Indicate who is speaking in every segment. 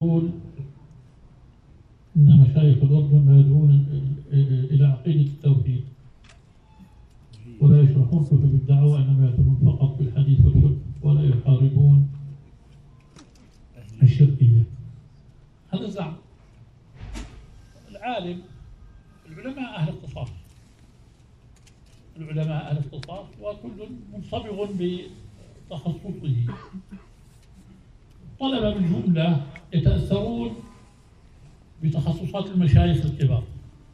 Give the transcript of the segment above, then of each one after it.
Speaker 1: يقول إن مشايخ الأردن يدعون إلى عقيدة التوحيد ولا يشرحون كتب الدعوة، إنما يعتمدون فقط بالحديث والفقه ولا يحاربون الشركية. هذا زعم العلماء أهل اختصاص، وكل منصبغ بتخصصه. طلبة بالجملة يتأثرون بتخصصات المشايخ الكبار.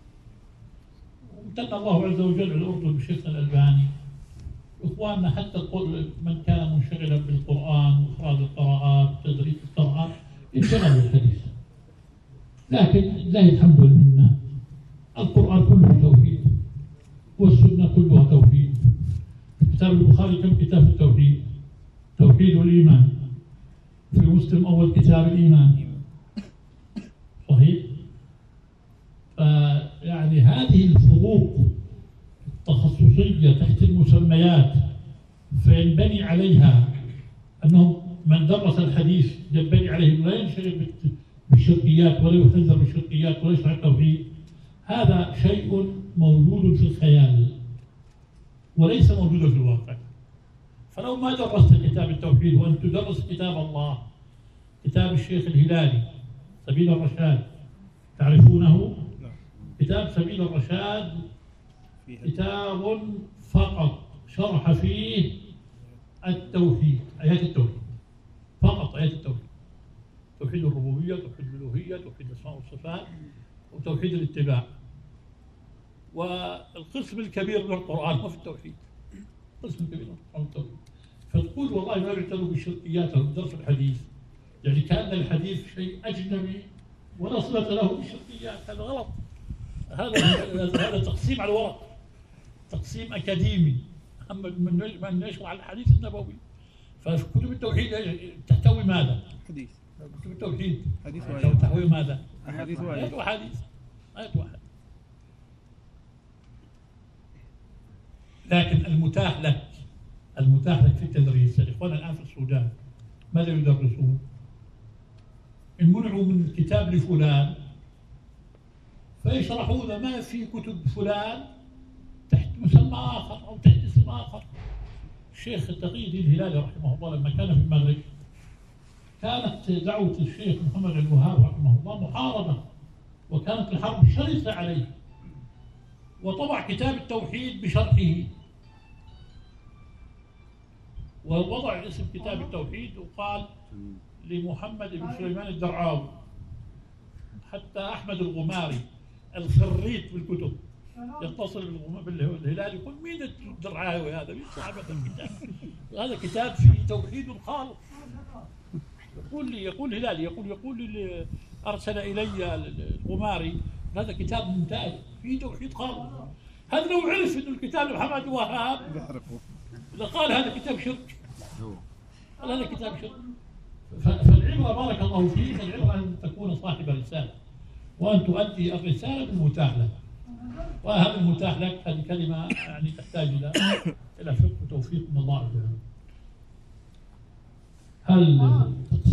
Speaker 1: وامتن الله عز وجل على الأردن بشيخنا الألباني، إخواننا حتى من كان منشغلا بالقرآن وإخراج القراءات وتدريس القراءات انشغلوا بالحديث. لكن لله الحمد والمنة، القرآن كله توحيد والسنة كلها توحيد. كتاب البخاري كم كتاب التوحيد؟ توحيد والإيمان. في مسلم أول كتاب الإيمان، صحيح؟ فيعني هذه الفروق التخصصية تحت المسميات فينبني عليها أنه من درس الحديث ينبني عليه لا ينشغل بالشركيات ولا يحذر بالشركيات ولا يشرح التوحيد. هذا شيء موجود في الخيال وليس موجودا في الواقع. فلو ما درست كتاب التوحيد وأن تدرس كتاب الله، كتاب الشيخ الهلالي سبيل الرشاد، تعرفونه؟ كتاب سبيل الرشاد كتاب فقط شرح فيه التوحيد، آيات التوحيد فقط، آيات التوحيد، توحيد الربوبية، توحيد الألوهية، توحيد الأسماء والصفات، وتوحيد الاتباع. والقسم الكبير من القرآن هو في التوحيد، القسم الكبير من التوحيد. فتقول والله ما يعتنوا بالشركيات أو بدرس الحديث، يعني كأن الحديث شيء أجنبي ولا صلة له بالشركيات. هذا غلط. هذا تقسيم على الورق، تقسيم أكاديمي من يشرح الحديث النبوي. فكتب التوحيد تحتوي ماذا؟
Speaker 2: حديث.
Speaker 1: كتب التوحيد
Speaker 2: حديث
Speaker 1: تحتوي ماذا؟
Speaker 2: أحاديث
Speaker 1: آيات وحديث. لكن المتاح لك في التدريس. الإخوان الآن في السودان ماذا يدرسون؟ إن منعوا من كتاب لفلان فيشرحون ما في كتب فلان تحت مسمى آخر أو تحت اسم آخر. الشيخ تقي الدين الهلالي رحمه الله لما كان في المغرب كانت دعوة الشيخ محمد الوهاب رحمه الله محاربة، وكانت الحرب شرسة عليه، وطبع كتاب التوحيد بشرحه، ووضع اسم كتاب التوحيد وقال لمحمد بن سليمان الدرعاوي. حتى أحمد الغماري الخريت بالكتب يتصل بالهلال يقول مين الدرعاوي هذا؟ مين صاحب هذا الكتاب؟ هذا كتاب فيه توحيد خالص. يقول هلالي يقول لي أرسل إلي الغماري هذا كتاب ممتاز فيه توحيد خالص. هذا لو عرف إنه الكتاب لمحمد الوهاب لقال هذا كتاب شرك، قال هذا كتاب شرك. فالعبرة بارك الله فيك، العبرة أن تكون صاحب رسالة وأن تؤدي الرسالة بالمتاح لك. وهذا المتاح لك هذه كلمة يعني تحتاج إلى فقه وتوفيق من الله عز وجل. هل